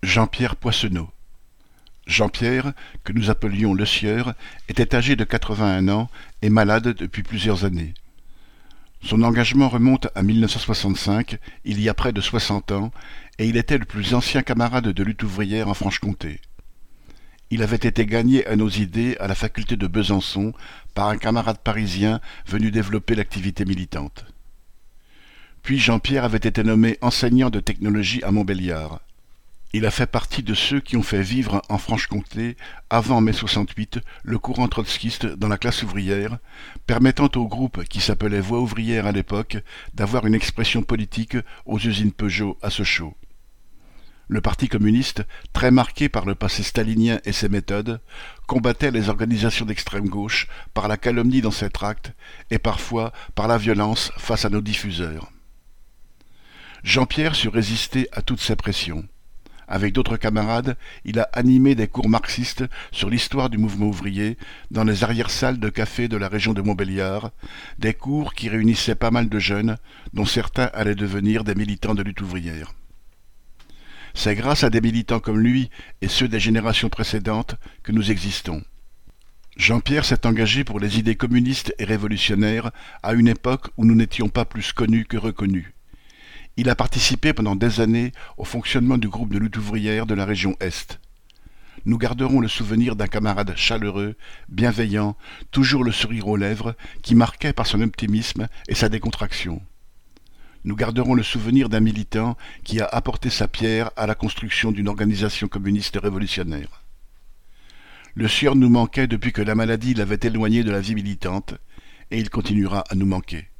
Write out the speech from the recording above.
Jean-Pierre Poissonneau. Jean-Pierre, que nous appelions le Sieur, était âgé de 81 ans et malade depuis plusieurs années. Son engagement remonte à 1965, il y a près de 60 ans, et il était le plus ancien camarade de lutte ouvrière en Franche-Comté. Il avait été gagné à nos idées à la faculté de Besançon par un camarade parisien venu développer l'activité militante. Puis Jean-Pierre avait été nommé enseignant de technologie à Montbéliard. Il a fait partie de ceux qui ont fait vivre en Franche-Comté, avant mai 68, le courant trotskiste dans la classe ouvrière, permettant au groupe qui s'appelait Voix ouvrière à l'époque d'avoir une expression politique aux usines Peugeot à Sochaux. Le Parti communiste, très marqué par le passé stalinien et ses méthodes, combattait les organisations d'extrême gauche par la calomnie dans ses tracts et parfois par la violence face à nos diffuseurs. Jean-Pierre sut résister à toutes ces pressions. Avec d'autres camarades, il a animé des cours marxistes sur l'histoire du mouvement ouvrier dans les arrière-salles de café de la région de Montbéliard, des cours qui réunissaient pas mal de jeunes, dont certains allaient devenir des militants de lutte ouvrière. C'est grâce à des militants comme lui et ceux des générations précédentes que nous existons. Jean-Pierre s'est engagé pour les idées communistes et révolutionnaires à une époque où nous n'étions pas plus connus que reconnus. Il a participé pendant des années au fonctionnement du groupe de lutte ouvrière de la région Est. Nous garderons le souvenir d'un camarade chaleureux, bienveillant, toujours le sourire aux lèvres, qui marquait par son optimisme et sa décontraction. Nous garderons le souvenir d'un militant qui a apporté sa pierre à la construction d'une organisation communiste révolutionnaire. Le Sieur nous manquait depuis que la maladie l'avait éloigné de la vie militante, et il continuera à nous manquer.